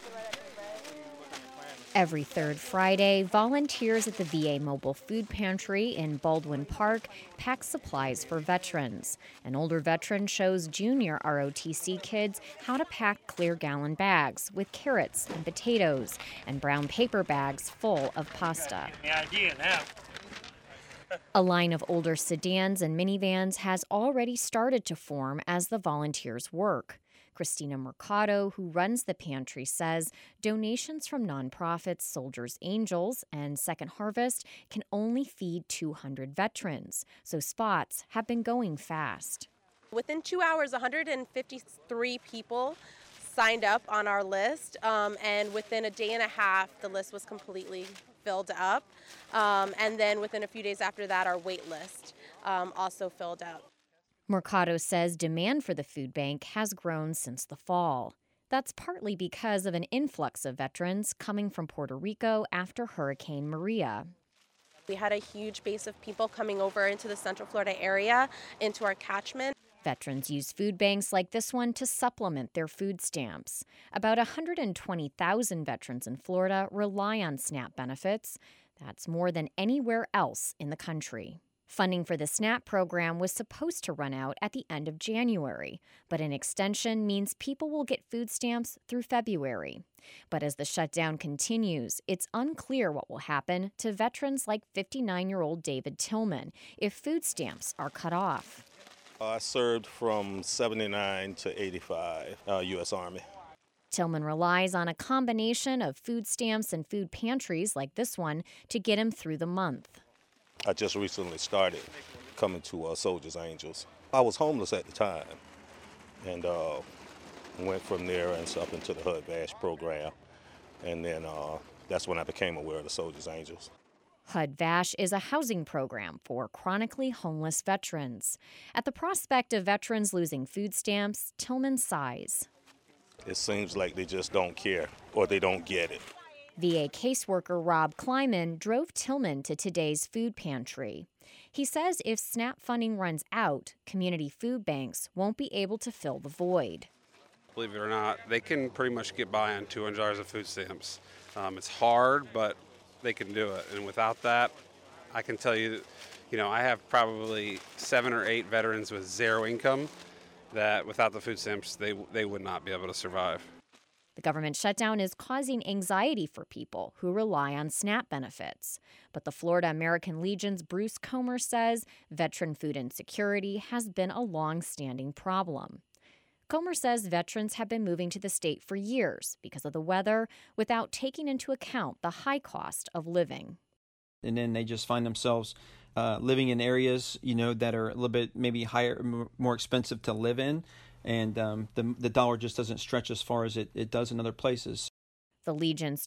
Every third Friday, volunteers at the VA Mobile Food Pantry in Baldwin Park pack supplies for veterans. An older veteran shows junior ROTC kids how to pack clear gallon bags with carrots and potatoes and brown paper bags full of pasta. A line of older sedans and minivans has already started to form as the volunteers work. Christina Mercado, who runs the pantry, says donations from nonprofits Soldiers Angels and Second Harvest can only feed 200 veterans, so spots have been going fast. Within 2 hours, 153 people signed up on our list, and within a day and a half, the list was completely filled up. And then within a few days after that, our wait list also filled up. Mercado says demand for the food bank has grown since the fall. That's partly because of an influx of veterans coming from Puerto Rico after Hurricane Maria. We had a huge base of people coming over into the Central Florida area, into our catchment. Veterans use food banks like this one to supplement their food stamps. About 120,000 veterans in Florida rely on SNAP benefits. That's more than anywhere else in the country. Funding for the SNAP program was supposed to run out at the end of January, but an extension means people will get food stamps through February. But as the shutdown continues, it's unclear what will happen to veterans like 59-year-old David Tillman if food stamps are cut off. I served from 79 to 85, U.S. Army. Tillman relies on a combination of food stamps and food pantries like this one to get him through the month. I just recently started coming to Soldiers Angels. I was homeless at the time and went from there and up into the HUD-VASH program. And then that's when I became aware of the Soldiers Angels. HUD-VASH is a housing program for chronically homeless veterans. At the prospect of veterans losing food stamps, Tillman sighs. It seems like they just don't care or they don't get it. VA caseworker Rob Kleiman drove Tillman to today's food pantry. He says if SNAP funding runs out, community food banks won't be able to fill the void. Believe it or not, they can pretty much get by on $200 of food stamps. It's hard, but they can do it. And without that, I can tell you, I have probably 7 or 8 veterans with zero income that without the food stamps, they would not be able to survive. The government shutdown is causing anxiety for people who rely on SNAP benefits. But the Florida American Legion's Bruce Comer says veteran food insecurity has been a long-standing problem. Comer says veterans have been moving to the state for years because of the weather without taking into account the high cost of living. And then they just find themselves living in areas, that are a little bit maybe higher, more expensive to live in. And the dollar just doesn't stretch as far as it does in other places. The Legion's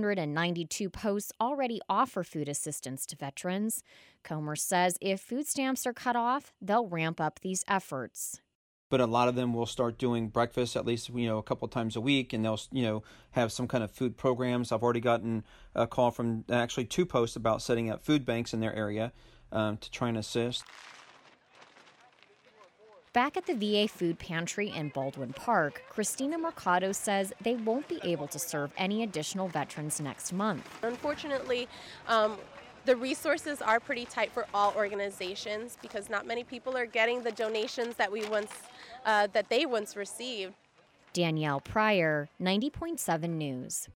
292 posts already offer food assistance to veterans. Comer says if food stamps are cut off, they'll ramp up these efforts. But a lot of them will start doing breakfast at least, a couple times a week, and they'll, have some kind of food programs. I've already gotten a call from actually 2 posts about setting up food banks in their area to try and assist. Back at the VA food pantry in Baldwin Park, Christina Mercado says they won't be able to serve any additional veterans next month. Unfortunately, the resources are pretty tight for all organizations because not many people are getting the donations that they once received. Danielle Pryor, 90.7 News.